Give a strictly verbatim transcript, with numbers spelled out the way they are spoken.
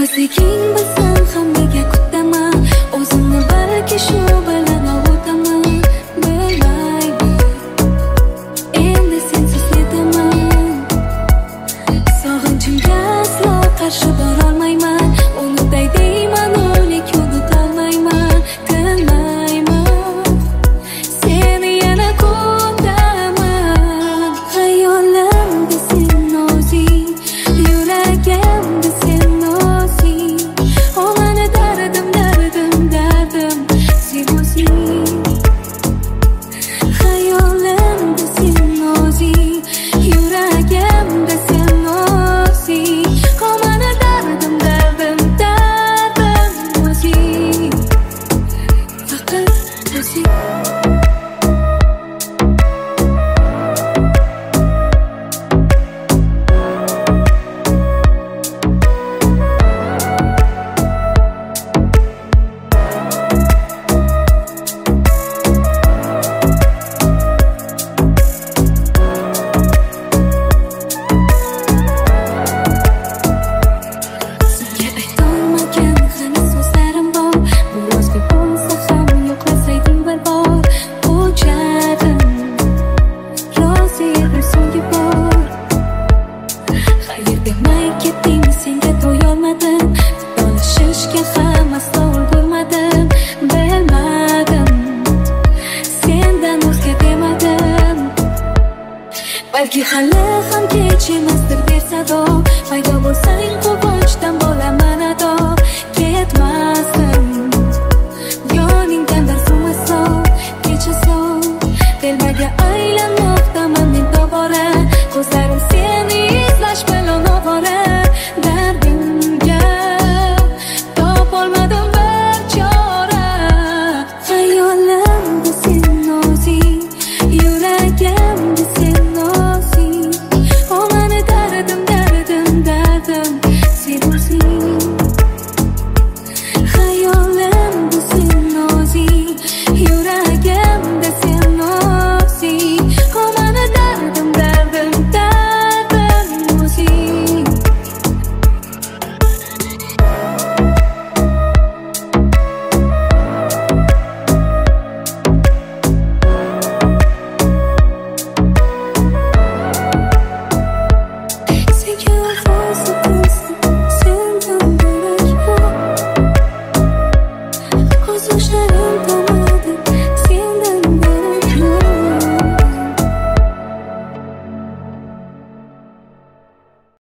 Yovuzliging bilsam ham nega kutaman, o'zimni balki shu bilan ovutaman. Bilmayman, endi sensiz netaman. Sog'inchimga aslo qarshi borolmayman. Unutay deyman, o'lik unutolmayman. Tinmayman, seni yana kutaman. Xayolimda sen o'zing, yuragimda sen o'zing. O mani dardim, dardim, dardim sen o'zing. Xayolimda sen o'zing, yuragimda sen o'zing. O mani dardim, dardim, dardim o'zing. Faqat o'zing. Senga aytolmagan g'ani so'zlarim bor. Bu yozga bo'lsa ham yo'qlasayding bir bor. Bu jarim rozi edim so'nggi bor. Xayr demay ketding, senga to'yolmadim. Donishishga ham aslo ulgurmadim. Bilmadim, sendan o'zga demadim. Balki hali ham kech emasdir der sado. Paydo bo'lsang quvonchdan bo'laman ado. Ketmasdim